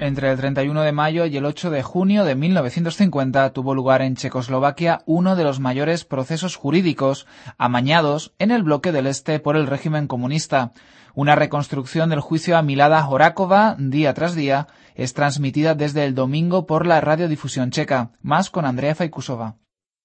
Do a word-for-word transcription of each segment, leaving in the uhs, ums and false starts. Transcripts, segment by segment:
Entre el treinta y uno de mayo y el ocho de junio de mil novecientos cincuenta tuvo lugar en Checoslovaquia uno de los mayores procesos jurídicos amañados en el bloque del Este por el régimen comunista. Una reconstrucción del juicio a Milada Horáková, día tras día, es transmitida desde el domingo por la radiodifusión checa. Más con Andrea Fajkusová.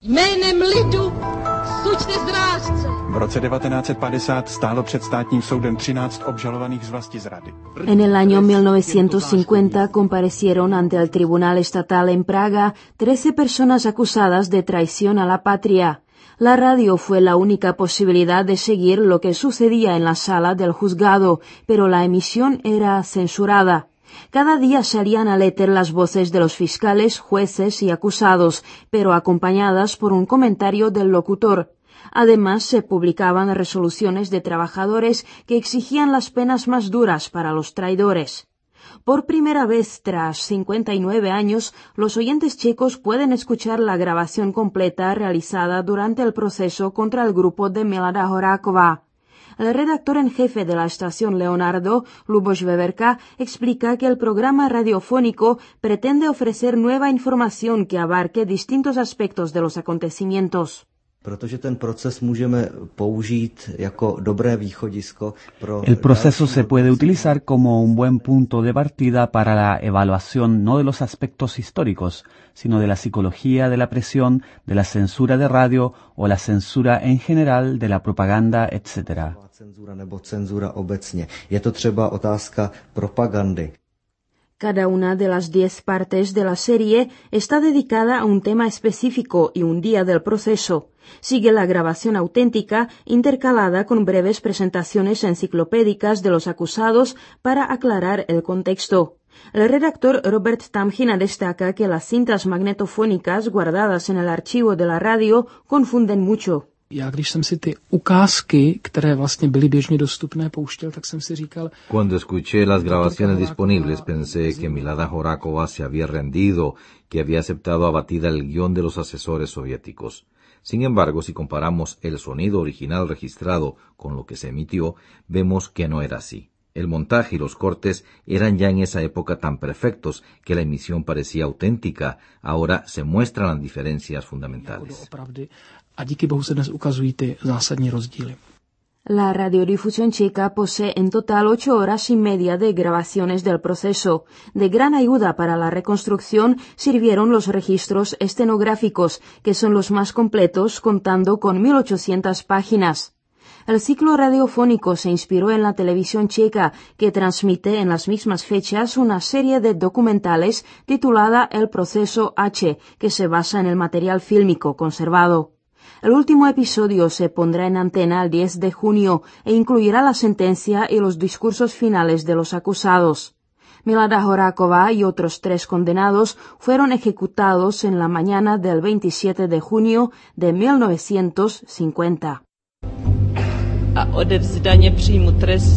V roce devatenáct set padesát stálo před státním soudem třináct obžalovaných z vlastizrady. En el año mil novecientos cincuenta comparecieron ante el Tribunal Estatal en Praga trece personas acusadas de traición a la patria. La radio fue la única posibilidad de seguir lo que sucedía en la sala del juzgado, pero la emisión era censurada. Cada día salían al éter las voces de los fiscales, jueces y acusados, pero acompañadas por un comentario del locutor. Además, se publicaban resoluciones de trabajadores que exigían las penas más duras para los traidores. Por primera vez tras cincuenta y nueve años, los oyentes checos pueden escuchar la grabación completa realizada durante el proceso contra el grupo de Milada Horáková. El redactor en jefe de la estación Leonardo, Luboš Veverka, explica que el programa radiofónico pretende ofrecer nueva información que abarque distintos aspectos de los acontecimientos. El proceso se puede utilizar como un buen punto de partida para la evaluación no de los aspectos históricos, sino de la psicología de la presión, de la censura de radio o la censura en general de la propaganda, etcétera. Cada una de las diez partes de la serie está dedicada a un tema específico y un día del proceso. Sigue la grabación auténtica intercalada con breves presentaciones enciclopédicas de los acusados para aclarar el contexto. El redactor Robert Tamchina destaca que las cintas magnetofónicas guardadas en el archivo de la radio confunden mucho. Já když jsem si ty ukázky, které vlastně byly běžně dostupné, pouštěl, tak jsem si říkal... Cuando escuché las grabaciones disponibles, pensé que Milada Horáková se había rendido, que había aceptado abatida el guión de los asesores soviéticos. Sin embargo, si comparamos el sonido original registrado con lo que se emitió, vemos que no era así. El montaje y los cortes eran ya en esa época tan perfectos que la emisión parecía auténtica. Ahora se muestran las diferencias fundamentales. A díky bohu se dnes ukazují ty zásadní rozdíly. La radiodifusión checa posee en total ocho horas y media de grabaciones del proceso. De gran ayuda para la reconstrucción sirvieron los registros estenográficos, que son los más completos, contando con mil ochocientas páginas. El ciclo radiofónico se inspiró en la televisión checa, que transmite en las mismas fechas una serie de documentales titulada El Proceso H, que se basa en el material fílmico conservado. El último episodio se pondrá en antena el diez de junio e incluirá la sentencia y los discursos finales de los acusados. Milada Horáková y otros tres condenados fueron ejecutados en la mañana del veintisiete de junio de mil novecientos cincuenta. A odevzdaně přijmu trest